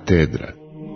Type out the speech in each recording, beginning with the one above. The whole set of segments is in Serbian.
Katedra.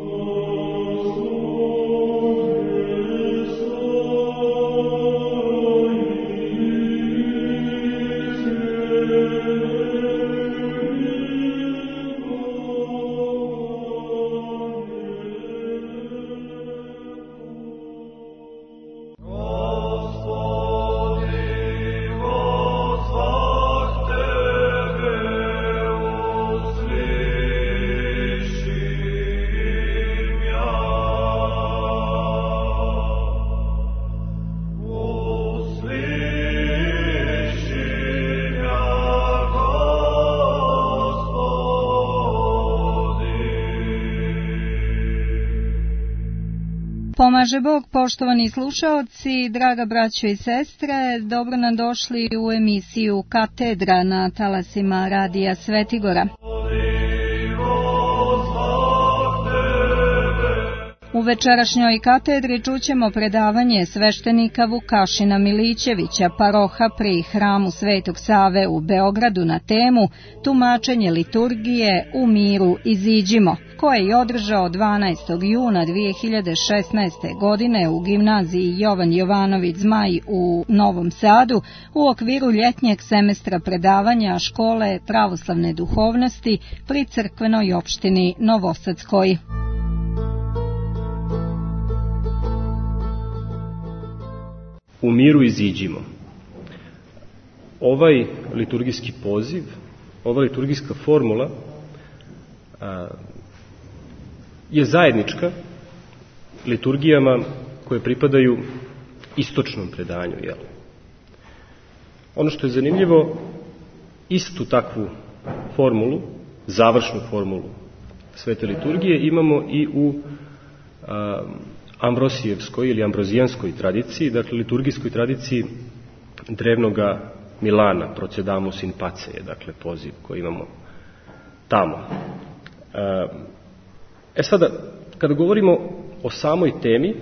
Pomaže Bog, poštovani slušaoci, draga braćo i sestre, dobro nam došli u emisiju Katedra na talasima Radija Svetigora. U večerašnjoj katedri čućemo predavanje sveštenika Vukašina Milićevića, paroha pri hramu Svetog Save u Beogradu na temu Tumačenje liturgije u miru iziđimo, koje je održao 12. juna 2016. godine u gimnaziji Jovan Jovanović Zmaj u Novom Sadu u okviru ljetnjeg semestra predavanja škole pravoslavne duhovnosti pri crkvenoj opštini Novosadskoj. U miru iziđimo. Ovaj liturgijski poziv, ova liturgijska formula je zajednička liturgijama koje pripadaju istočnom predanju. Ono što je zanimljivo, istu takvu formulu, završnu formulu svete liturgije imamo i u ambrosijevskoj ili ambrozijanskoj tradiciji, dakle liturgijskoj tradiciji drevnoga Milana, Procedamus in pace je dakle poziv koji imamo tamo. Sada, kada govorimo o samoj temi,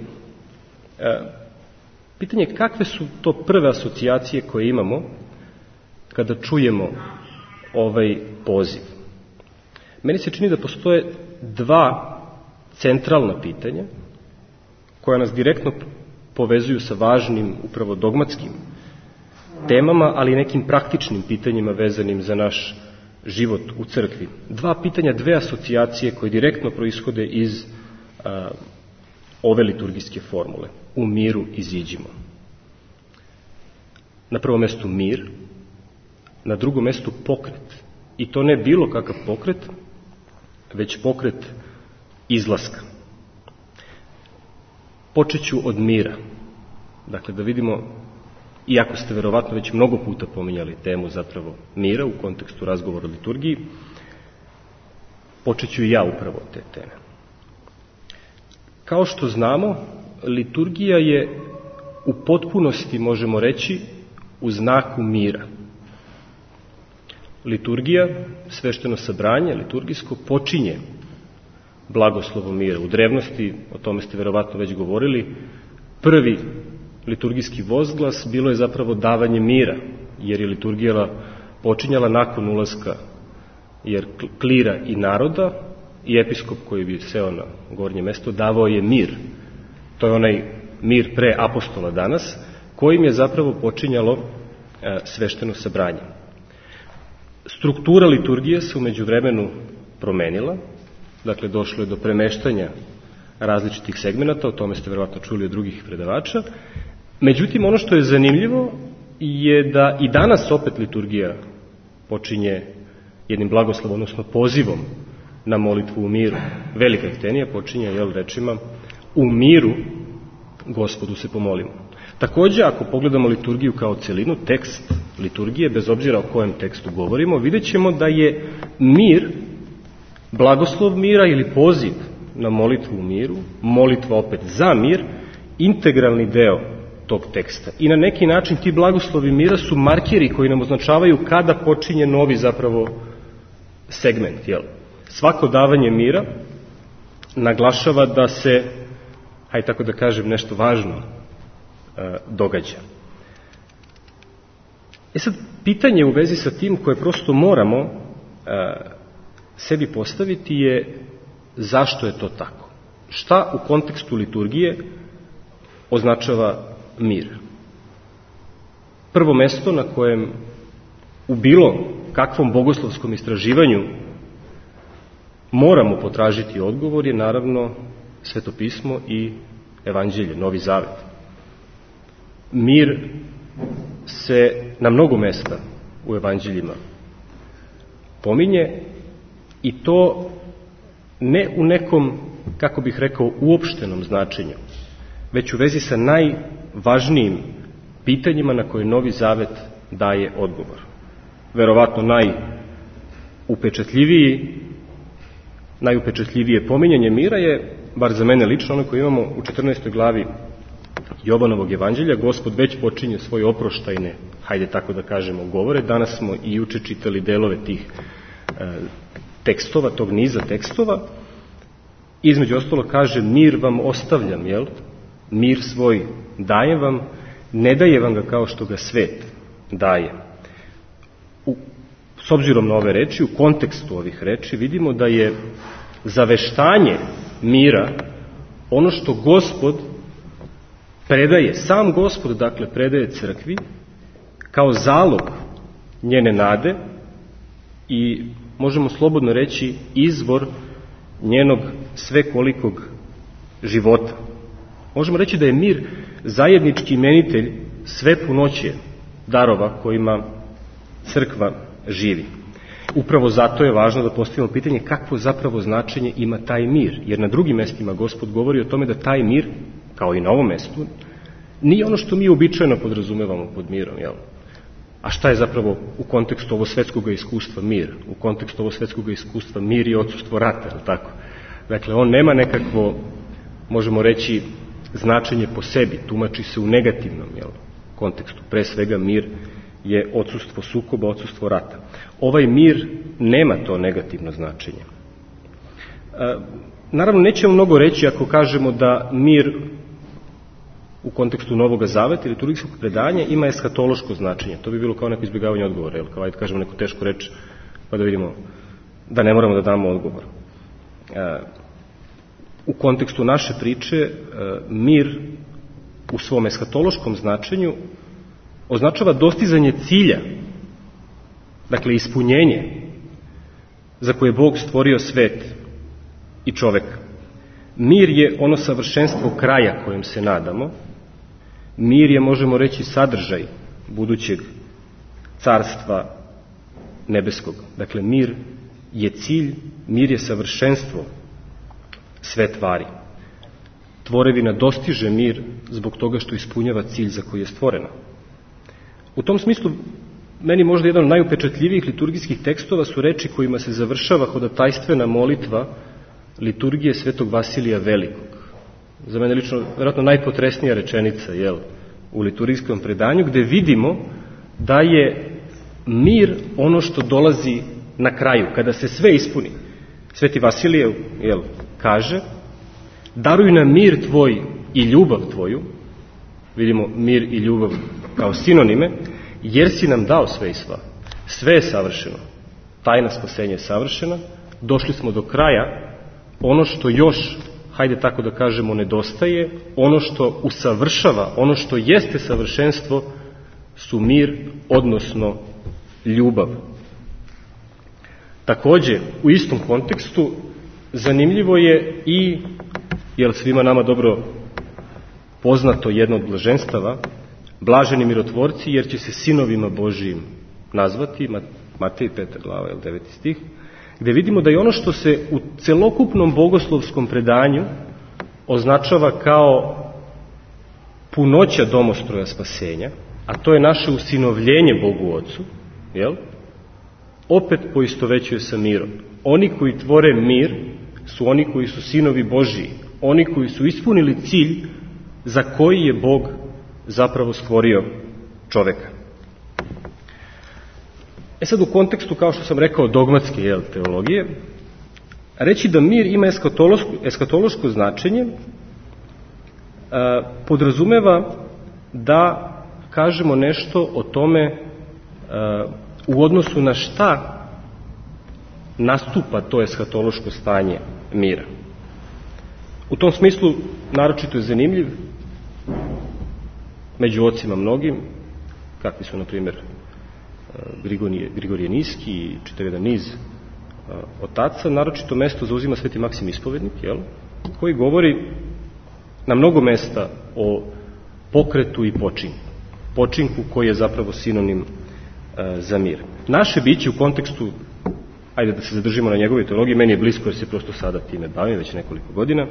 pitanje je kakve su to prve asocijacije koje imamo kada čujemo ovaj poziv. Meni se čini da postoje dva centralna pitanja koja nas direktno povezuju sa važnim, upravo dogmatskim temama, ali i nekim praktičnim pitanjima vezanim za naš život u crkvi. Dva pitanja, dve asocijacije koje direktno proishode iz ove liturgijske formule. U miru iziđimo. Na prvom mestu mir, na drugom mestu pokret. I to ne bilo kakav pokret, već pokret izlaska. Počet ću od mira. Dakle, da vidimo, iako ste verovatno već mnogo puta pominjali temu zapravo mira u kontekstu razgovora o liturgiji, počet ću i ja upravo od te teme. Kao što znamo, liturgija je u potpunosti, možemo reći, u znaku mira. Liturgija, svešteno sabranje, liturgijsko, počinje blagoslovom mira. U drevnosti, o tome ste verovatno već govorili, prvi liturgijski vozglas bilo je zapravo davanje mira, jer je liturgija počinjala nakon ulaska klira i naroda i episkop koji bi seo na gornje mesto davao je mir. To je onaj mir pre apostola danas, kojim je zapravo počinjalo svešteno sabranje. Struktura liturgije se u međuvremenu promenila, dakle došlo je do premeštanja različitih segmenata, o tome ste verovatno čuli od drugih predavača. Međutim, ono što je zanimljivo je da i danas opet liturgija počinje jednim blagoslovom, odnosno pozivom na molitvu u miru. Velika ektenija počinje rečima u miru Gospodu se pomolimo. Takođe, ako pogledamo liturgiju kao celinu, tekst liturgije, bez obzira o kojem tekstu govorimo, vidjet ćemo da je mir, blagoslov mira ili poziv na molitvu u miru, molitva opet za mir, integralni deo tog teksta. I na neki način ti blagoslovi mira su markeri koji nam označavaju kada počinje novi zapravo segment. Svako davanje mira naglašava da se, hajde tako da kažem, nešto važno događa. Sad, pitanje u vezi sa tim koje prosto moramo sebi postaviti je zašto je to tako. Šta u kontekstu liturgije označava mir? Prvo mesto na kojem u bilo kakvom bogoslovskom istraživanju moramo potražiti odgovor je naravno Sveto pismo i Evanđelje, Novi Zavet. Mir se na mnogo mesta u Evanđeljima pominje i to ne u nekom, kako bih rekao, uopštenom značenju, već u vezi sa najvažnijim pitanjima na koje Novi Zavet daje odgovor. Verovatno najupečatljivije pominjanje mira je, bar za mene lično, ono koje imamo u 14. glavi Jovanovog evanđelja. Gospod već počinje svoje oproštajne, hajde tako da kažemo, govore. Danas smo i juče čitali delove tih tekstova, tog niza tekstova. Između ostalo kaže, mir vam ostavljam, jel? Mir svoj dajem vam, ne daje vam ga kao što ga svet daje. S obzirom na ove reči, u kontekstu ovih reči, vidimo da je zaveštanje mira ono što Gospod predaje, sam Gospod, dakle, predaje crkvi kao zalog njene nade i, možemo slobodno reći, izvor njenog svekolikog života. Možemo reći da je mir zajednički imenitelj sve punoće darova kojima crkva živi. Upravo zato je važno da postavimo pitanje kakvo zapravo značenje ima taj mir, jer na drugim mestima Gospod govori o tome da taj mir, kao i na ovom mestu, nije ono što mi uobičajeno podrazumevamo pod mirom, jel? A šta je zapravo u kontekstu ovo svetskog iskustva mir? U kontekstu ovo svetskog iskustva mir je odsustvo rata, jel tako? Dakle, on nema nekakvo, možemo reći, značenje po sebi, tumači se u negativnom, jel, kontekstu. Pre svega mir je odsustvo sukoba, odsustvo rata. Ovaj mir nema to negativno značenje. Naravno, nećemo mnogo reći ako kažemo da mir u kontekstu Novog Zaveta ili liturgijskog predanja ima eskatološko značenje. To bi bilo kao neko izbjegavanje odgovora, jel, kao ajde kažemo neku tešku reč, pa da vidimo da ne moramo da damo odgovor. U kontekstu naše priče, mir u svom eskatološkom značenju označava dostizanje cilja, dakle ispunjenje za koje je Bog stvorio svet i čoveka. Mir je ono savršenstvo kraja kojem se nadamo. Mir je, možemo reći, sadržaj budućeg carstva nebeskog. Dakle, mir je cilj, mir je savršenstvo sve tvari. Tvorevina dostiže mir zbog toga što ispunjava cilj za koji je stvorena. U tom smislu, meni možda jedan od najupečatljivijih liturgijskih tekstova su reči kojima se završava hodotajstvena molitva liturgije Svetog Vasilija Velikog. Za mene lično, vjerojatno, najpotresnija rečenica, jel, u liturgijskom predanju, gde vidimo da je mir ono što dolazi na kraju, kada se sve ispuni. Sveti Vasilije, jel, kaže, daruj nam mir tvoj i ljubav tvoju, vidimo mir i ljubav kao sinonime, jer si nam dao sve i sva. Sve je savršeno. Tajna spasenja je savršena. Došli smo do kraja. Ono što još, hajde tako da kažemo, nedostaje, ono što usavršava, ono što jeste savršenstvo, su mir, odnosno ljubav. Takođe, u istom kontekstu, zanimljivo je i, jer svima nama dobro poznato jedno od blaženstava, blaženi mirotvorci, jer će se sinovima Božijim nazvati, Matej 5. glava, 9. stih, gde vidimo da je ono što se u celokupnom bogoslovskom predanju označava kao punoća domostroja spasenja, a to je naše usinovljenje Bogu Ocu, jel? Opet poistovećuje sa mirom. Oni koji tvore mir su oni koji su sinovi Božiji, oni koji su ispunili cilj za koji je Bog zapravo stvorio čoveka. Sad u kontekstu, kao što sam rekao, dogmatske teologije, reći da mir ima eskatološko značenje podrazumeva da kažemo nešto o tome u odnosu na šta nastupa to eskatološko stanje mira. U tom smislu naročito je zanimljiv među ocima mnogim, kakvi su, na primjer, Grigorije Niski i čitav jedan niz otaca, naročito mesto zauzima Sveti Maksim Ispovednik, koji govori na mnogo mesta o pokretu i počinku koji je zapravo sinonim za mir. Naše biće u kontekstu, ajde da se zadržimo na njegovoj teologiji, meni je blisko jer se prosto sada time bavim već nekoliko godina,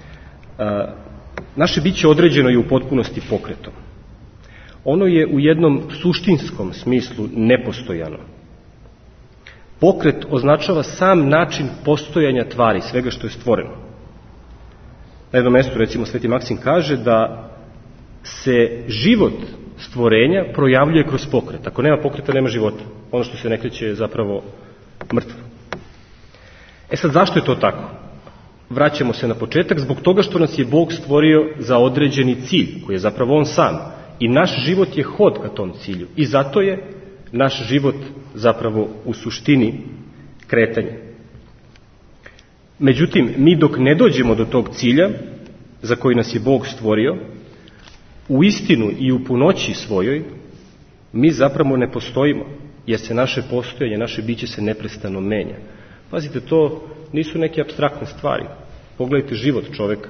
naše biće određeno je u potpunosti pokretom. Ono je u jednom suštinskom smislu nepostojano. Pokret označava sam način postojanja tvari, svega što je stvoreno. Na jednom mestu, recimo, Sveti Maksim kaže da se život stvorenja projavljuje kroz pokret. Ako nema pokreta, nema života. Ono što se ne kreće je zapravo mrtvo. Sad, zašto je to tako? Vraćamo se na početak, zbog toga što nas je Bog stvorio za određeni cilj, koji je zapravo On sam. I naš život je hod ka tom cilju. I zato je naš život zapravo u suštini kretanje. Međutim, mi dok ne dođemo do tog cilja, za koji nas je Bog stvorio, u istinu i u punoći svojoj, mi zapravo ne postojimo, jer se naše postojanje, naše biće se neprestano menja. Pazite, to nisu neke apstraktne stvari. Pogledajte život čoveka.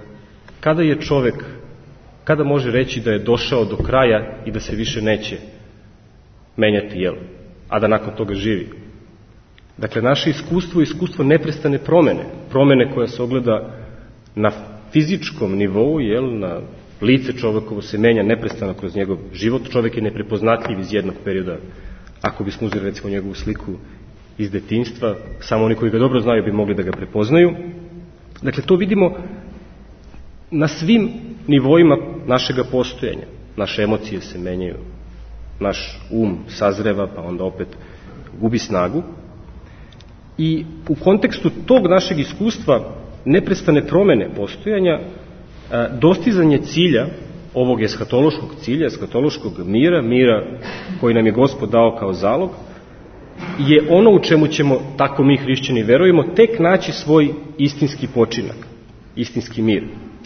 Kada može reći da je došao do kraja i da se više neće menjati, a da nakon toga živi? Dakle, naše iskustvo neprestane promene koja se ogleda na fizičkom nivou, na lice čovekovo se menja neprestano kroz njegov život, čovek je neprepoznatljiv iz jednog perioda. Ako bismo uzeli, recimo, njegovu sliku iz detinjstva, samo oni koji ga dobro znaju bi mogli da ga prepoznaju. Dakle, to vidimo na svim nivoima našega postojanja. Naše emocije se menjaju, naš sazreva, pa onda opet gubi snagu. I u kontekstu tog našeg iskustva neprestane promene postojanja, dostizanje cilja, ovog eshatološkog cilja, eshatološkog mira koji nam je Gospod dao kao zalog, je ono u čemu ćemo, tako mi hrišćani verujemo, tek naći svoj istinski počinak, istinski mir.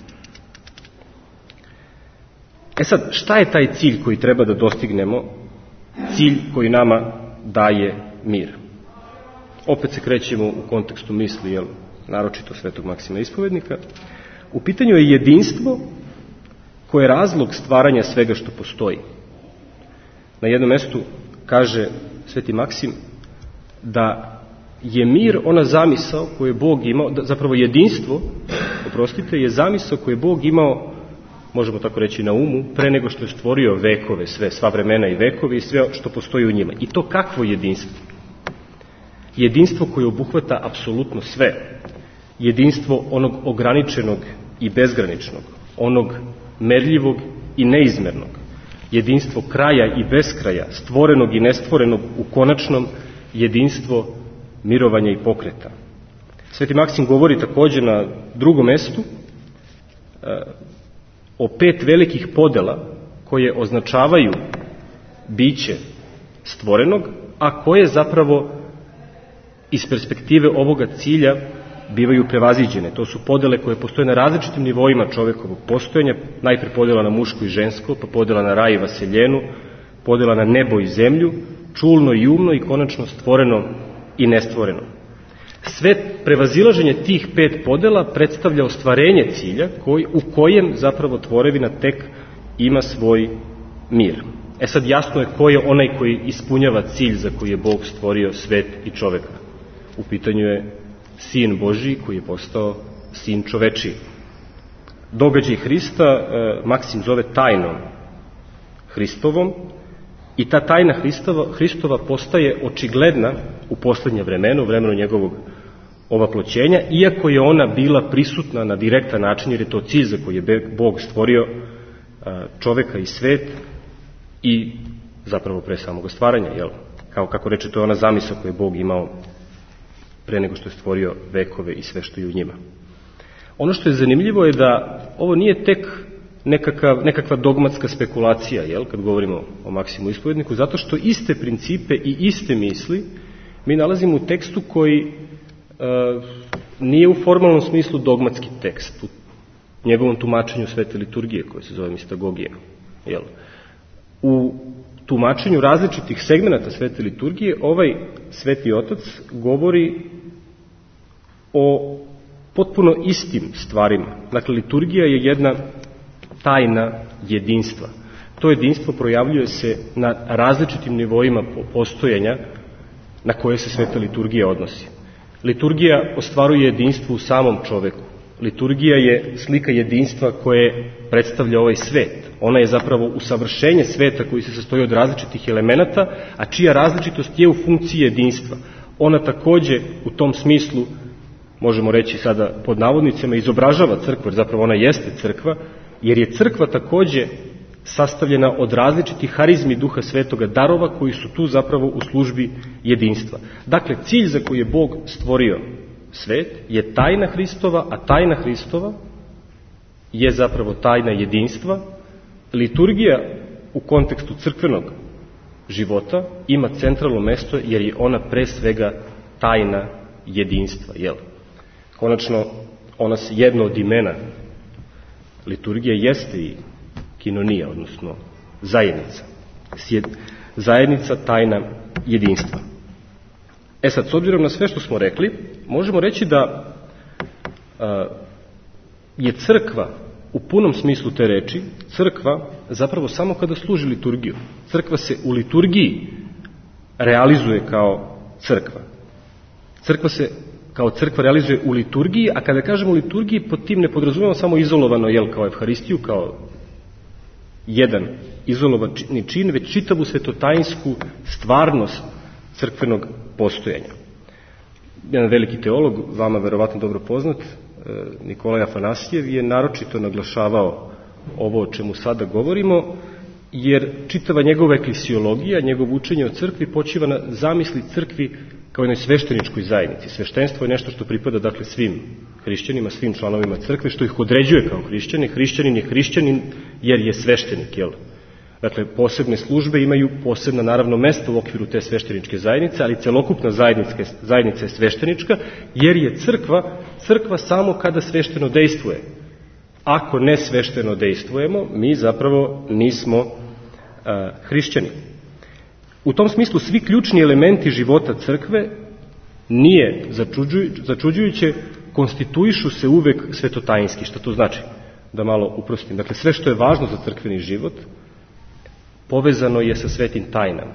Sad, šta je taj cilj koji treba da dostignemo, cilj koji nama daje mir? Opet se krećemo u kontekstu misli, naročito Svetog Maksima Ispovednika. U pitanju je jedinstvo koje je razlog stvaranja svega što postoji. Na jednom mestu kaže Sveti Maksim da je mir ona zamisao koju je Bog imao, zapravo jedinstvo, je zamisao koju je Bog imao, možemo tako reći, na umu, pre nego što je stvorio vekove, sva vremena i vekovi i sve što postoji u njima. I to kakvo jedinstvo? Jedinstvo koje obuhvata apsolutno sve. Jedinstvo onog ograničenog i bezgraničnog, onog merljivog i neizmernog. Jedinstvo kraja i beskraja, stvorenog i nestvorenog u konačnom, jedinstvo mirovanja i pokreta. Sveti Maksim govori također na drugom mestu o 5 velikih podela koje označavaju biće stvorenog, a koje zapravo iz perspektive ovoga cilja bivaju prevaziđene. To su podele koje postoje na različitim nivoima čovekovog postojanja, najpre podela na muško i žensko, pa podela na raj i vaseljenu, podela na nebo i zemlju, čulno i umno i konačno stvoreno i nestvoreno. Sve prevazilaženje tih 5 podela predstavlja ostvarenje cilja u kojem zapravo tvorevina tek ima svoj mir. Sad jasno je ko je onaj koji ispunjava cilj za koji je Bog stvorio svet i čoveka. U pitanju je Sin Božji koji je postao Sin čovečiji. Događaj Hrista Maksim zove tajnom Hristovom i ta tajna Hristova postaje očigledna u poslednje vremena, u vremenu njegovog ovaploćenja, iako je ona bila prisutna na direktan način, jer je to cilj za koji je Bog stvorio čoveka i svet i zapravo pre samog stvaranja, kako reče, to je ona zamisao koju je Bog imao pre nego što je stvorio vekove i sve što je u njima. Ono što je zanimljivo je da ovo nije tek nekakva dogmatska spekulacija, kad govorimo o Maksimu Ispovedniku, zato što iste principe i iste misli mi nalazimo u tekstu koji nije u formalnom smislu dogmatski tekst, u njegovom tumačenju svete liturgije, koje se zove mistagogija. Jel? U tumačenju različitih segmenata svete liturgije, ovaj sveti otac govori o potpuno istim stvarima. Dakle, liturgija je jedna tajna jedinstva. To jedinstvo projavljuje se na različitim nivoima postojanja na koje se sveta liturgija odnosi. Liturgija ostvaruje jedinstvo u samom čoveku. Liturgija je slika jedinstva koje predstavlja ovaj svet. Ona je zapravo usavršenje sveta koji se sastoji od različitih elemenata, a čija različitost je u funkciji jedinstva. Ona takođe u tom smislu, možemo reći sada pod navodnicima, izobražava crkvu, jer zapravo ona jeste crkva, jer je crkva takođe sastavljena od različitih harizmi Duha Svetoga, darova koji su tu zapravo u službi jedinstva. Dakle, cilj za koji je Bog stvorio svet je tajna Hristova, a tajna Hristova je zapravo tajna jedinstva. Liturgija u kontekstu crkvenog života ima centralno mesto jer je ona pre svega tajna jedinstva. Jel? Konačno, jedno od imena liturgije jeste i kinonija, odnosno zajednica. Zajednica, tajna jedinstva. Sad, s obzirom na sve što smo rekli, možemo reći da je crkva u punom smislu te reči, crkva zapravo samo kada služi liturgiju. Crkva se u liturgiji realizuje kao crkva. Crkva se kao crkva realizuje u liturgiji, a kada kažemo liturgiji, pod tim ne podrazumemo samo izolovano, kao Evharistiju, kao jedan izolovani čin, već čitavu svetotajinsku stvarnost crkvenog postojanja. Jedan veliki teolog, vama verovatno dobro poznat, Nikolaj Afanasijev, je naročito naglašavao ovo o čemu sada govorimo, jer čitava njegova eklesiologija, njegovo učenje o crkvi počiva na zamisli crkvi kao jednoj svešteničkoj zajednici. Sveštenstvo je nešto što pripada, dakle, svim hrišćanima, svim članovima crkve, što ih određuje kao hrišćane. Hrišćanin je hrišćanin jer je sveštenik, jel? Dakle, posebne službe imaju posebna, naravno, mesta u okviru te svešteničke zajednice, ali celokupna zajednica je sveštenička, jer je crkva samo kada svešteno dejstvuje. Ako ne svešteno dejstvujemo, mi zapravo nismo hrišćani. U tom smislu svi ključni elementi života crkve, nije začuđujuće, konstituišu se uvek svetotajinski. Šta to znači? Da malo uprostim. Dakle, sve što je važno za crkveni život povezano je sa svetim tajnama.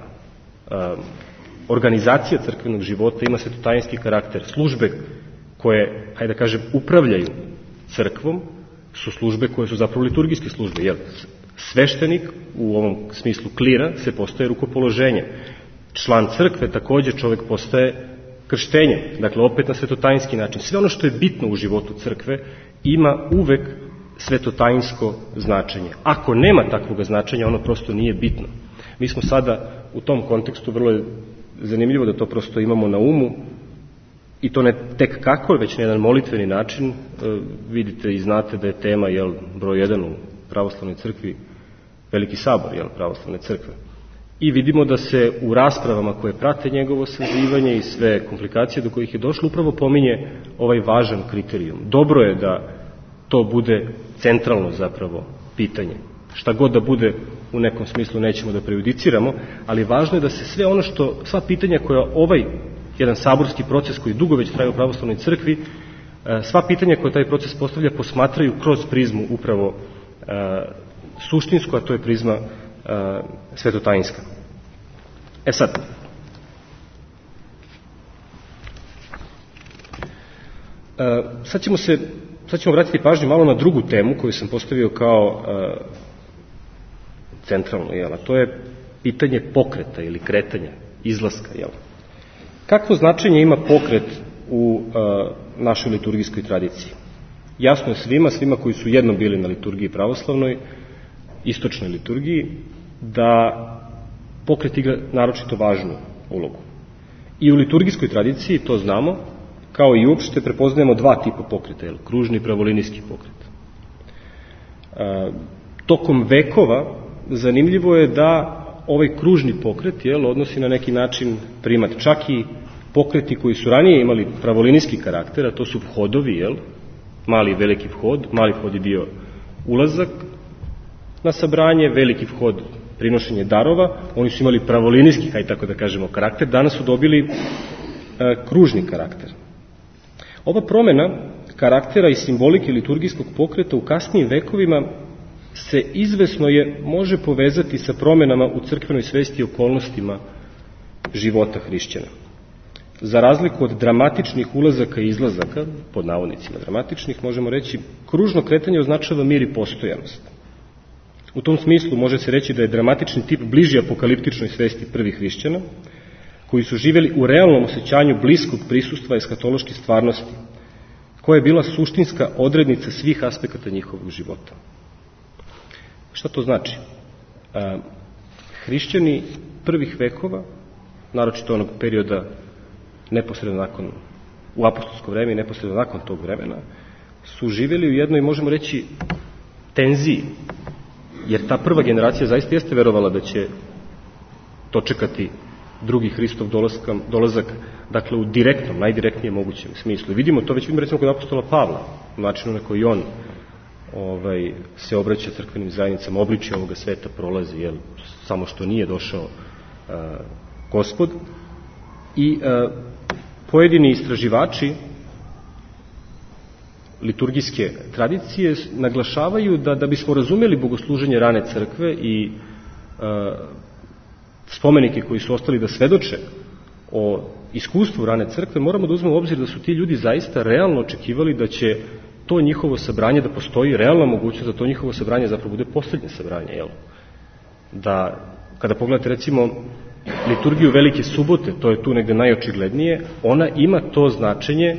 Organizacija crkvenog života ima svetotajinski karakter. Službe koje, hajde da kažem, upravljaju crkvom su službe koje su zapravo liturgijske službe. Jer sveštenik, u ovom smislu klira, se postaje rukopoloženjem. Član crkve takođe čovek postaje krštenjem. Dakle, opet na svetotajinski način. Sve ono što je bitno u životu crkve ima uvek svetotajinsko značenje. Ako nema takvog značenja, ono prosto nije bitno. Mi smo sada u tom kontekstu, vrlo je zanimljivo da to prosto imamo na umu, i to ne tek kako, već na jedan molitveni način. Vidite i znate da je tema, broj 1 u pravoslavnoj crkvi Veliki sabor, pravoslavne crkve. I vidimo da se u raspravama koje prate njegovo sazivanje i sve komplikacije do kojih je došlo upravo pominje ovaj važan kriterijum. Dobro je da to bude centralno zapravo pitanje. Šta god da bude, u nekom smislu nećemo da prejudiciramo, ali važno je da se sva pitanja koja ovaj jedan saborski proces koji dugo već traje u pravoslavnoj crkvi, sva pitanja koje taj proces postavlja posmatraju kroz prizmu upravo suštinsku, a to je prizma svetotajinska. Sad ćemo vratiti pažnju malo na drugu temu koju sam postavio kao centralno, a to je pitanje pokreta ili kretanja, izlaska. Kakvo značenje ima pokret u našoj liturgijskoj tradiciji? Jasno je svima koji su jednom bili na liturgiji pravoslavnoj, istočnoj liturgiji, da pokret igra naročito važnu ulogu. I u liturgijskoj tradiciji, to znamo, kao i uopšte prepoznajemo dva tipa pokreta, kružni i pravolinijski pokret. Tokom vekova zanimljivo je da ovaj kružni pokret odnosi na neki način primat, čak i pokreti koji su ranije imali pravolinijski karakter, a to su vhodovi, mali i veliki vhod. Mali vhod je bio ulazak na sabranje, veliki vhod prinošenje darova. Oni su imali pravolinijski, hajde tako da kažemo, karakter. Danas su dobili kružni karakter. Ova promena karaktera i simbolike liturgijskog pokreta u kasnijim vekovima se izvesno može povezati sa promenama u crkvenoj svesti i okolnostima života hrišćana. Za razliku od dramatičnih ulazaka i izlazaka, pod navodnicima dramatičnih, možemo reći, kružno kretanje označava mir i postojanost. U tom smislu može se reći da je dramatični tip bliži apokaliptičnoj svesti prvih hrišćana, koji su živjeli u realnom osjećanju bliskog prisustva eskatološke stvarnosti, koja je bila suštinska odrednica svih aspekata njihovog života. Šta to znači? Hrišćani prvih vekova, naročito onog perioda neposredno nakon, u apostolsko vreme i neposredno nakon tog vremena, su živjeli u jednoj, možemo reći, tenziji, jer ta prva generacija zaista jeste verovala da će dočekati drugi Hristov dolazak, dakle u direktnom, najdirektnijem mogućem smislu. I vidimo to, već vidimo recimo kod apostola Pavla, u načinu na koji on se obraća crkvenim zajednicama, obličje ovoga sveta prolazi, samo što nije došao Gospod. I pojedini istraživači liturgijske tradicije naglašavaju da bismo razumeli bogosluženje rane crkve i spomenike koji su ostali da svedoče o iskustvu rane crkve, moramo da uzmemo u obzir da su ti ljudi zaista realno očekivali da će to njihovo sabranje, da postoji realna mogućnost da to njihovo sabranje zapravo bude poslednje sabranje, Da, kada pogledate recimo liturgiju Velike subote, to je tu negde najočiglednije, ona ima to značenje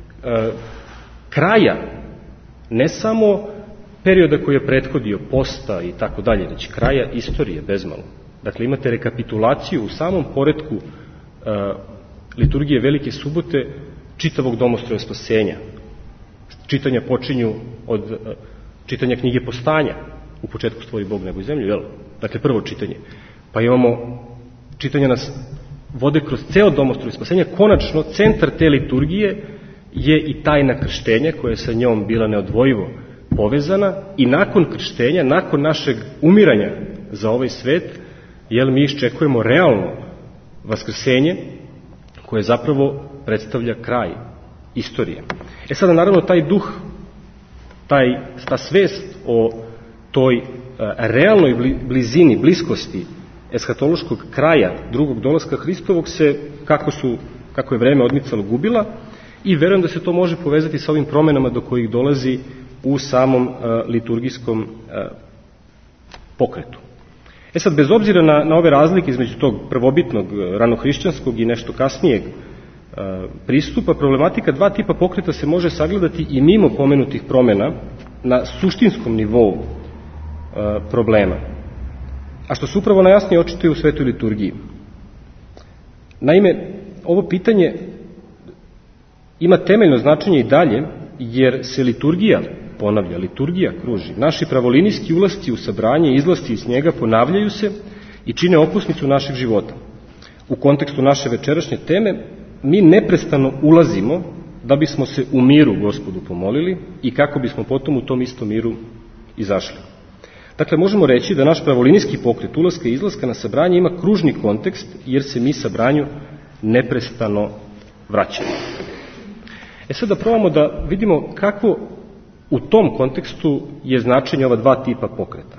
kraja, ne samo perioda koji je prethodio posta i tako dalje, već kraja istorije, bezmalo. Dakle, imate rekapitulaciju u samom poretku liturgije Velike subote čitavog domostroja spasenja. Čitanja počinju od čitanja knjige Postanja, u početku stvori Bog nebo i zemlju, Dakle, prvo čitanje. Pa imamo čitanja nas vode kroz ceo domostroj spasenja. Konačno, centar te liturgije je i tajna krštenja, koja je sa njom bila neodvojivo povezana, i nakon krštenja, nakon našeg umiranja za ovaj svet, mi iščekujemo realno vaskrsenje, koje zapravo predstavlja kraj istorije. Sada, naravno, taj duh, ta svest o toj realnoj blizini, bliskosti eskatološkog kraja drugog dolaska Hristovog se, kako je vreme odmicalo, gubila, i verujem da se to može povezati sa ovim promenama do kojih dolazi u samom liturgijskom pokretu. Sad, bez obzira na ove razlike između tog prvobitnog ranohrišćanskog i nešto kasnijeg pristupa, problematika dva tipa pokreta se može sagledati i mimo pomenutih promena na suštinskom nivou problema, a što se upravo najjasnije očituje u svetoj liturgiji. Naime, ovo pitanje ima temeljno značenje i dalje, jer se liturgija ponavlja, liturgija kruži. Naši pravolinijski ulasci u sabranje i izlasci iz njega ponavljaju se i čine opusnicu našeg života. U kontekstu naše večerašnje teme mi neprestano ulazimo da bismo se u miru Gospodu pomolili i kako bismo potom u tom istom miru izašli. Dakle, možemo reći da naš pravolinijski pokret ulaska i izlaska na sabranje ima kružni kontekst, jer se mi sabranju neprestano vraćamo. Sad da probamo da vidimo kako u tom kontekstu je značenje ova dva tipa pokreta.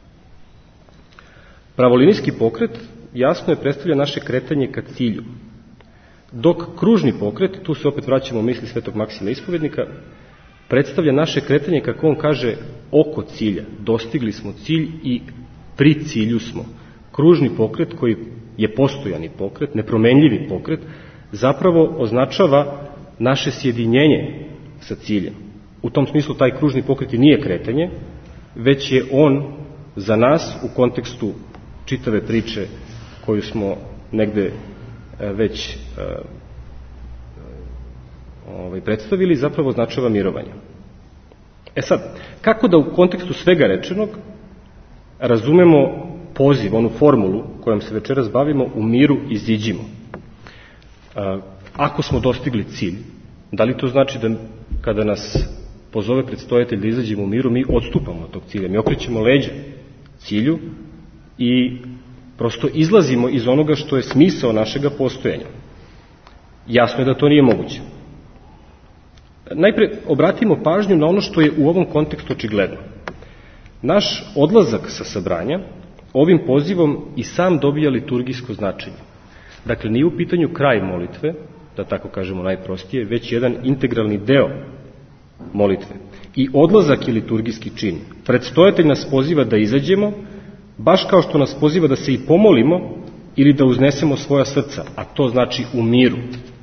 Pravolinijski pokret jasno je predstavlja naše kretanje ka cilju, dok kružni pokret, tu se opet vraćamo u misli svetog Maksima Ispovednika, predstavlja naše kretanje, kako on kaže, oko cilja. Dostigli smo cilj i pri cilju smo. Kružni pokret, koji je postojani pokret, nepromenljivi pokret, zapravo označava naše sjedinjenje sa ciljem. U tom smislu taj kružni pokret i nije kretanje, već je on za nas u kontekstu čitave priče koju smo negde već predstavili, zapravo označava mirovanje. Sad, kako da u kontekstu svega rečenog razumemo poziv, onu formulu kojom se večeras bavimo, u miru iziđimo? ako smo dostigli cilj, da li to znači da kada nas pozove predstojatelj da izađemo u miru, mi odstupamo od tog cilja, mi okrećemo leđa cilju i prosto izlazimo iz onoga što je smisao našega postojanja? Jasno je da to nije moguće. Najpre obratimo pažnju na ono što je u ovom kontekstu očigledno. Naš odlazak sa sabranja ovim pozivom i sam dobija liturgijsko značenje. Dakle, nije u pitanju kraj molitve, da tako kažemo najprostije, već jedan integralni deo molitve. I odlazak je liturgijski čin. Predstojatelj nas poziva da izađemo, baš kao što nas poziva da se i pomolimo ili da uznesemo svoja srca, a to znači u miru.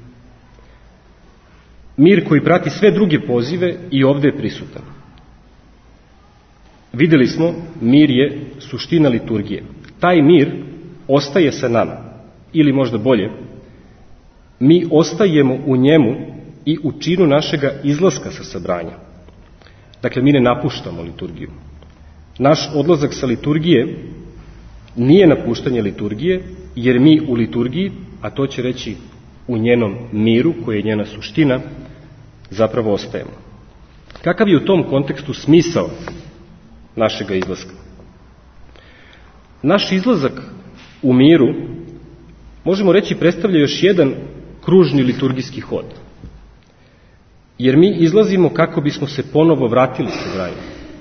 Mir koji prati sve druge pozive i ovde je prisutan. Videli smo, mir je suština liturgije. Taj mir ostaje sa nama, ili možda bolje, mi ostajemo u njemu i u činu našega izlaska sa sabranja. Dakle, mi ne napuštamo liturgiju. Naš odlazak sa liturgije nije napuštanje liturgije, jer mi u liturgiji, a to će reći u njenom miru, koji je njena suština, zapravo ostajemo. Kakav je u tom kontekstu smisao našega izlaska? Naš izlazak u miru, možemo reći, predstavlja još jedan kružni liturgijski hod. Jer mi izlazimo kako bismo se ponovo vratili sabranju.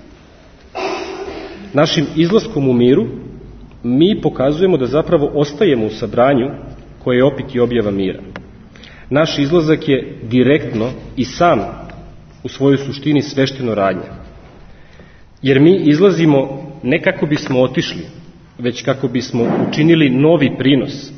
Našim izlaskom u miru mi pokazujemo da zapravo ostajemo u sabranju koje je opet i objava mira. Naš izlazak je direktno i sam u svojoj suštini svešteno radnja. Jer mi izlazimo ne kako bismo otišli, već kako bismo učinili novi prinos.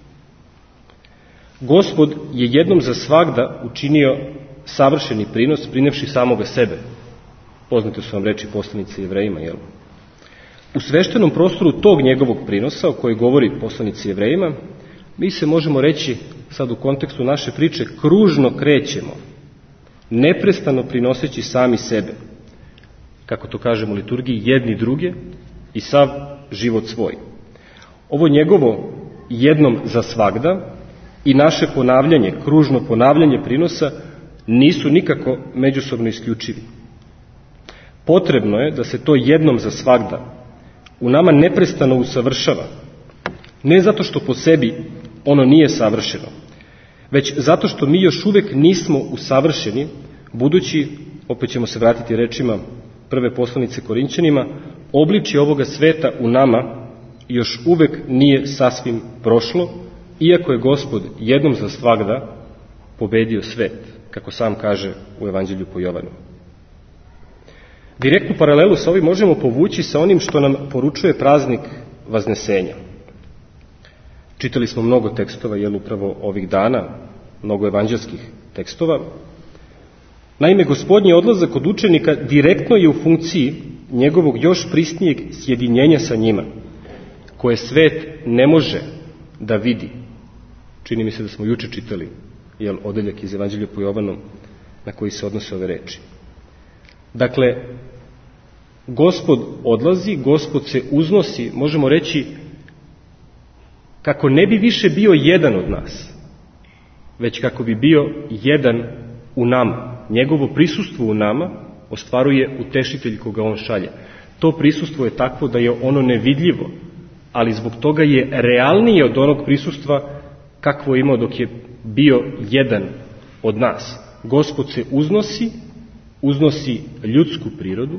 Gospod je jednom za svagda učinio savršeni prinos, prinevši samoga sebe. Poznate su vam reči poslanice Jevrejima, jel? U sveštenom prostoru tog njegovog prinosa, o kojoj govori poslanici Jevrejima, mi se možemo reći, sad u kontekstu naše priče, kružno krećemo, neprestano prinoseći sami sebe, kako to kažemo u liturgiji, jedni druge i sav život svoj. Ovo njegovo jednom za svagda i naše ponavljanje, kružno ponavljanje prinosa, nisu nikako međusobno isključivi. Potrebno je da se to jednom za svagda u nama neprestano usavršava, ne zato što po sebi ono nije savršeno, već zato što mi još uvek nismo usavršeni, budući, opet ćemo se vratiti rečima prve poslanice Korinćanima, obličje ovoga sveta u nama još uvek nije sasvim prošlo, iako je Gospod jednom za svagda pobedio svet, kako sam kaže u Evanđelju po Jovanu. Direktnu paralelu sa ovim možemo povući sa onim što nam poručuje praznik Vaznesenja. Čitali smo mnogo tekstova, jel, upravo ovih dana, mnogo evanđelskih tekstova. Naime, Gospodnji odlazak od učenika direktno je u funkciji njegovog još prisnijeg sjedinjenja sa njima, koje svet ne može da vidi. Čini mi se da smo juče čitali, jel, odeljak iz Evanđelja po Jovanu na koji se odnose ove reči. Dakle, Gospod odlazi, Gospod se uznosi, možemo reći, kako ne bi više bio jedan od nas, već kako bi bio jedan u nama. Njegovo prisustvo u nama ostvaruje utešitelj koga on šalje. To prisustvo je takvo da je ono nevidljivo, ali zbog toga je realnije od onog prisustva kakvo je imao dok je bio jedan od nas. Gospod se uznosi ljudsku prirodu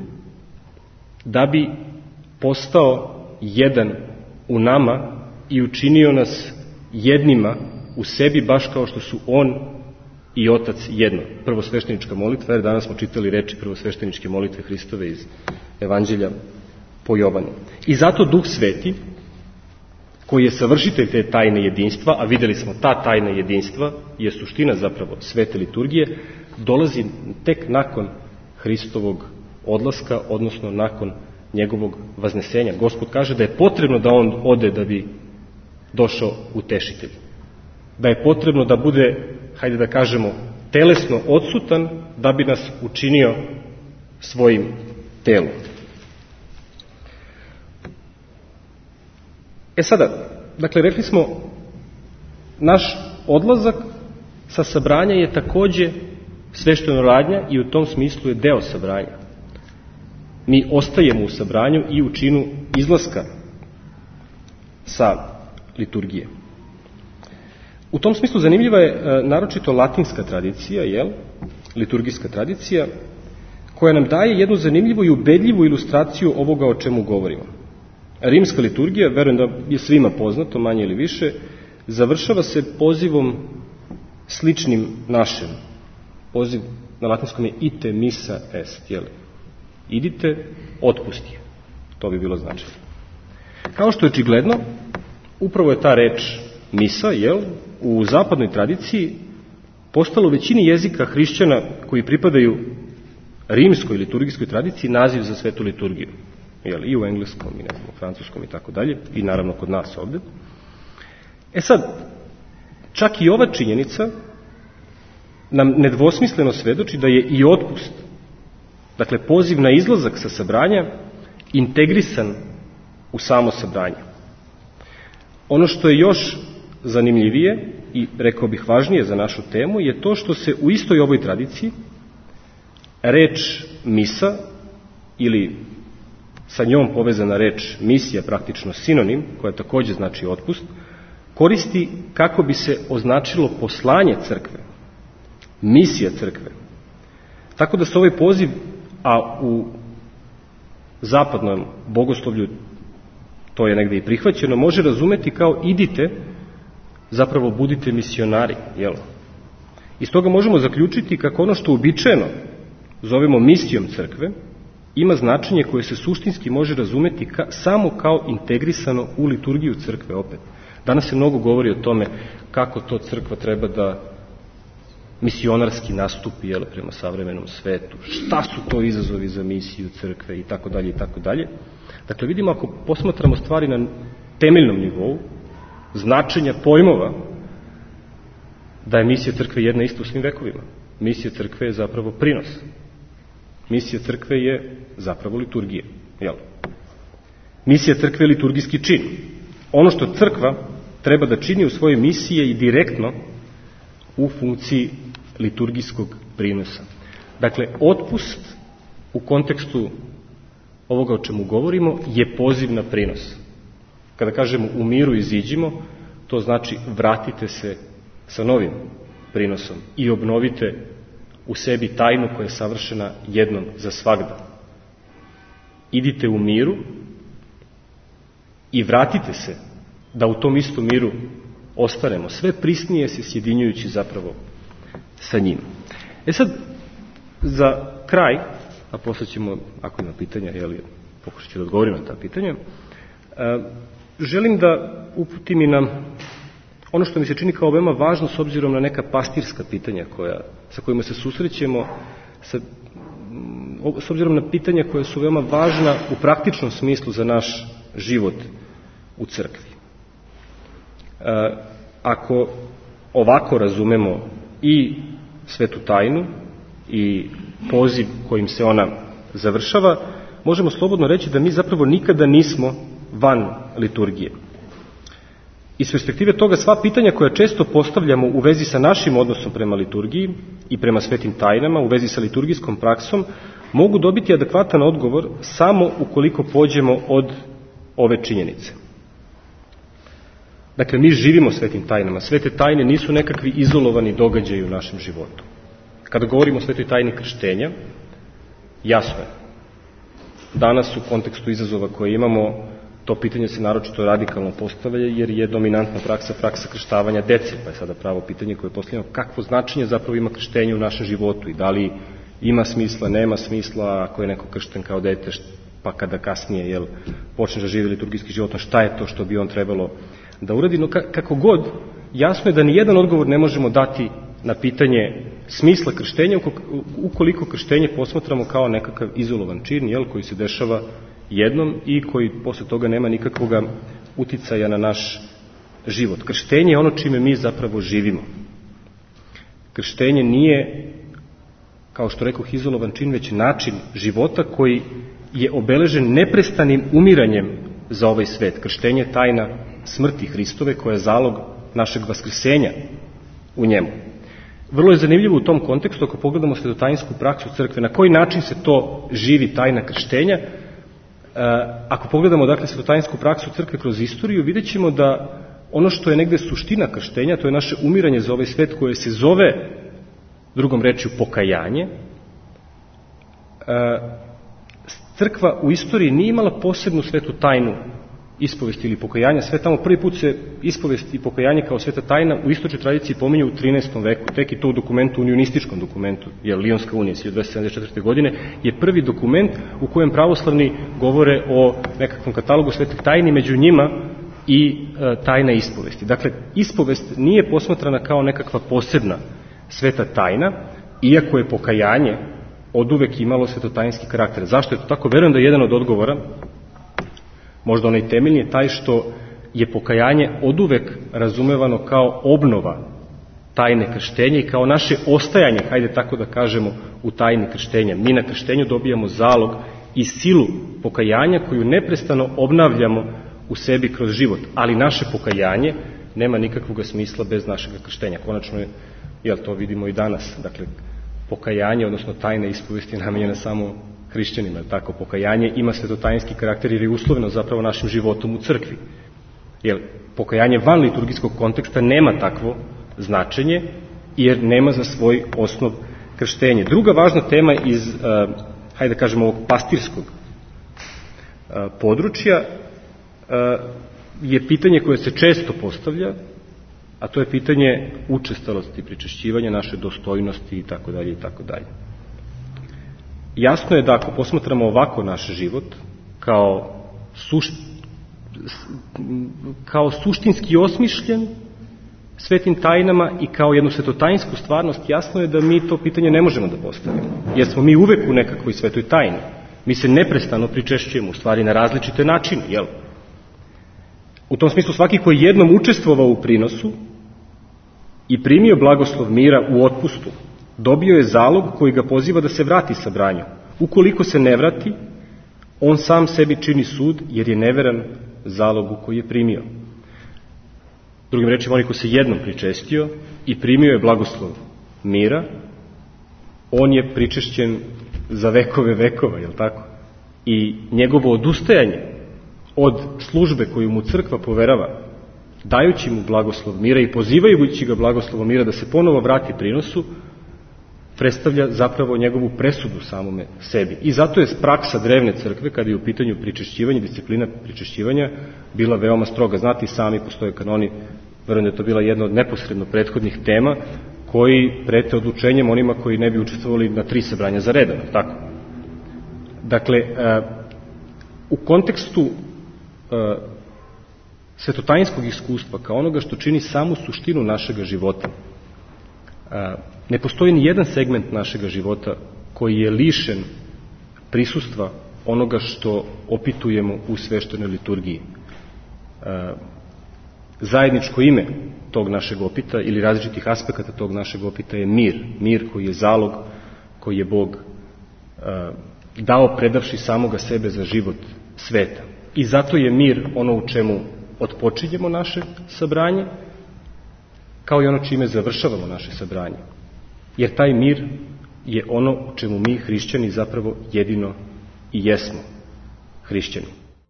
da bi postao jedan u nama i učinio nas jednima u sebi, baš kao što su on i Otac jedno. Prvosveštenička molitva, jer danas smo čitali reči prvosvešteničke molitve Hristove iz Evanđelja po Jovanu. I zato Duh Sveti, koji je savršitelj te tajne jedinstva, a videli smo ta tajna jedinstva je suština zapravo svete liturgije, dolazi tek nakon Hristovog odlaska, odnosno nakon njegovog vaznesenja. Gospod kaže da je potrebno da on ode da bi došao utešitelj. Da je potrebno da bude, hajde da kažemo, telesno odsutan da bi nas učinio svojim telom. Sada, dakle, rekli smo, naš odlazak sa sabranja je takođe sveštena radnja i u tom smislu je deo sabranja. Mi ostajemo u sabranju i u činu izlaska sa liturgije. U tom smislu zanimljiva je naročito latinska tradicija, liturgijska tradicija, koja nam daje jednu zanimljivu i ubedljivu ilustraciju ovoga o čemu govorimo. Rimska liturgija, verujem da je svima poznato, manje ili više, završava se pozivom sličnim našem. Poziv na latinskom je ite missa est, idite, otpusti. To bi bilo značajno. Kao što je očigledno, upravo je ta reč misa, u zapadnoj tradiciji postalo u većini jezika hrišćana koji pripadaju rimskoj liturgijskoj tradiciji naziv za svetu liturgiju. I u engleskom, i u francuskom i tako dalje, i naravno kod nas ovde. Sad, čak i ova činjenica nam nedvosmisleno svedoči da je i otpust, dakle poziv na izlazak sa sabranja, integrisan u samo sabranje. Ono što je još zanimljivije i, rekao bih, važnije za našu temu je to što se u istoj ovoj tradiciji reč misa ili sa njom povezana reč misija, praktično sinonim, koja takođe znači otpust, koristi kako bi se označilo poslanje crkve, misija crkve. Tako da se ovaj poziv, a u zapadnom bogoslovlju to je negde i prihvaćeno, može razumeti kao idite, zapravo budite misionari, Iz toga možemo zaključiti kako ono što uobičajeno zovemo misijom crkve, ima značenje koje se suštinski može razumeti samo kao integrisano u liturgiju crkve opet. Danas se mnogo govori o tome kako to crkva treba da misionarski nastupi prema savremenom svetu, šta su to izazovi za misiju crkve i tako dalje i tako dalje. Dakle, vidimo, ako posmatramo stvari na temeljnom nivou, značenja pojmova, da je misija crkve jedna ista u svim vekovima. Misija crkve je zapravo prinos. Misija crkve je zapravo liturgija. Misija crkve je liturgijski čin. Ono što crkva treba da čini u svojoj misiji je i direktno u funkciji liturgijskog prinosa. Dakle, otpust u kontekstu ovoga o čemu govorimo je poziv na prinos. Kada kažemo u miru iziđimo, to znači vratite se sa novim prinosom i obnovite u sebi tajnu koja je savršena jednom za svagda. Idite u miru i vratite se da u tom istom miru ostanemo, sve prisnije se sjedinjujući zapravo sa njim. Sad, za kraj, a posle ćemo, ako ima pitanja, pokušat ću da odgovorim na ta pitanja, želim da uputim i na ono što mi se čini kao veoma važno s obzirom na neka pastirska pitanja sa kojima se susrećemo, s obzirom na pitanja koja su veoma važna u praktičnom smislu za naš život u crkvi. Ako ovako razumemo i svetu tajnu i poziv kojim se ona završava, možemo slobodno reći da mi zapravo nikada nismo van liturgije. Iz perspektive toga sva pitanja koja često postavljamo u vezi sa našim odnosom prema liturgiji i prema svetim tajnama, u vezi sa liturgijskom praksom, mogu dobiti adekvatan odgovor samo ukoliko pođemo od ove činjenice. Dakle, mi živimo svetim tajnama. Svete tajne nisu nekakvi izolovani događaji u našem životu. Kada govorimo o svetoj tajni krštenja, jasno je. Danas u kontekstu izazova koje imamo, to pitanje se naročito radikalno postavlja jer je dominantna praksa krštavanja dece, pa je sada pravo pitanje koje je postavljeno kakvo značenje zapravo ima krštenje u našem životu i da li ima smisla, nema smisla, ako je neko kršten kao dete, pa kada kasnije počne da živi liturgijski život, šta je to što bi on trebalo da uradi. No kako god, jasno je da nijedan odgovor ne možemo dati na pitanje smisla krštenja ukoliko krštenje posmatramo kao nekakav izolovan čin koji se dešava jednom i koji posle toga nema nikakvog uticaja na naš život. Krštenje je ono čime mi zapravo živimo. Krštenje nije, kao što rekoh, izolovan čin, već način života koji je obeležen neprestanim umiranjem za ovaj svet. Krštenje je tajna smrti Hristove koja je zalog našeg vaskrsenja u njemu. Vrlo je zanimljivo u tom kontekstu ako pogledamo svetotajinsku praksu crkve, na koji način se to živi tajna krštenja. Ako pogledamo dakle svetotajinsku praksu crkve kroz istoriju, vidjet ćemo da ono što je negde suština krštenja, to je naše umiranje za ovaj svet koje se zove, drugom rečju, pokajanje. Crkva u istoriji nije imala posebnu svetu tajnu ispovesti ili pokajanja. Sve tamo prvi put se ispovest i pokajanje kao sveta tajna u istočnoj tradiciji pominju u 13. veku, tek i to u dokumentu, unionističkom dokumentu, Lionska unija 1274. godine, je prvi dokument u kojem pravoslavni govore o nekakvom katalogu svetih tajni, među njima i tajna ispovesti. Dakle, ispovest nije posmatrana kao nekakva posebna sveta tajna, iako je pokajanje oduvek imalo svetotajinski karakter. Zašto je to tako? Verujem da je jedan od odgovora, možda onaj temeljni, je taj što je pokajanje oduvek razumevano kao obnova tajne krštenja i kao naše ostajanje, hajde tako da kažemo, u tajni krštenja. Mi na krštenju dobijamo zalog i silu pokajanja koju neprestano obnavljamo u sebi kroz život, ali naše pokajanje nema nikakvog smisla bez našeg krštenja. Konačno je, jel to vidimo i danas, dakle, pokajanje, odnosno tajna ispovest je namenjena samo hrišćanima, tako, pokajanje ima svetotajinski karakter jer je usloveno zapravo našim životom u crkvi. Jer pokajanje van liturgijskog konteksta nema takvo značenje, jer nema za svoj osnov krštenje. Druga važna tema iz, hajde da kažemo, ovog pastirskog područja je pitanje koje se često postavlja, a to je pitanje učestalosti pričešćivanja, naše dostojnosti itd. itd. Jasno je da ako posmatramo ovako naš život kao suštinski osmišljen svetim tajnama i kao jednu svetotajinsku stvarnost, jasno je da mi to pitanje ne možemo da postavimo, jer smo mi uvek u nekakvoj svetoj tajni. Mi se neprestano pričešćujemo, u stvari na različite načine, jel? U tom smislu svaki koji jednom učestvovao u prinosu i primio blagoslov mira u otpustu, dobio je zalog koji ga poziva da se vrati sabranju. Ukoliko se ne vrati, on sam sebi čini sud, jer je neveran zalogu koji je primio. Drugim rečima, onaj ko se jednom pričestio i primio je blagoslov mira, on je pričešćen za vekove vekova, jel tako? I njegovo odustajanje od službe koju mu crkva poverava, dajući mu blagoslov mira i pozivajući ga blagoslovom mira da se ponovo vrati prinosu, predstavlja zapravo njegovu presudu samome sebi. I zato je praksa drevne crkve, kada je u pitanju pričešćivanja, disciplina pričešćivanja, bila veoma stroga. Znate i sami, postoje kanoni, verujem da je to bila jedna od neposredno prethodnih tema, koji prete odlučenjem onima koji ne bi učestvovali na 3 sabranja za redom, tako? Dakle, u kontekstu svetotajinskog iskustva, kao onoga što čini samu suštinu našega života, ne postoji ni jedan segment našega života koji je lišen prisustva onoga što opitujemo u sveštenoj liturgiji. Zajedničko ime tog našeg opita ili različitih aspekata tog našeg opita je mir. Mir koji je zalog, koji je Bog dao predavši samoga sebe za život sveta. I zato je mir ono u čemu otpočinjemo naše sabranje, kao i ono čime završavamo naše sabranje. Jer taj mir je ono u čemu mi, hrišćani, zapravo jedino i jesmo hrišćani.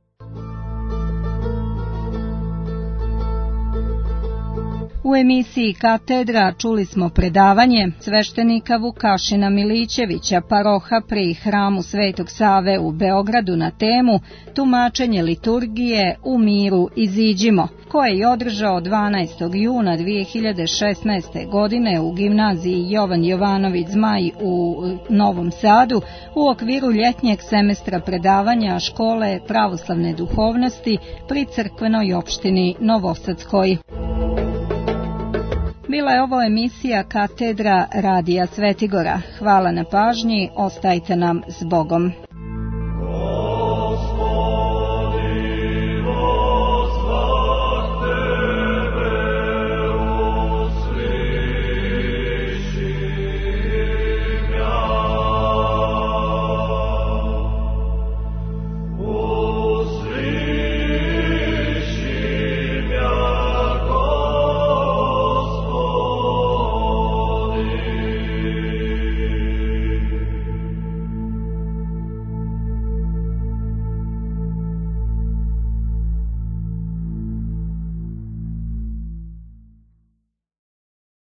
U emisiji Katedra čuli smo predavanje sveštenika Vukašina Milićevića, paroha pri hramu Svetog Save u Beogradu na temu Tumačenje liturgije U miru iziđimo, koje je održao 12. juna 2016. godine u gimnaziji Jovan Jovanović Zmaj u Novom Sadu u okviru ljetnjeg semestra predavanja Škole pravoslavne duhovnosti pri crkvenoj opštini Novosadskoj. Bila je ovo emisija Katedra Radija Svetigora. Hvala na pažnji, ostajte nam s Bogom.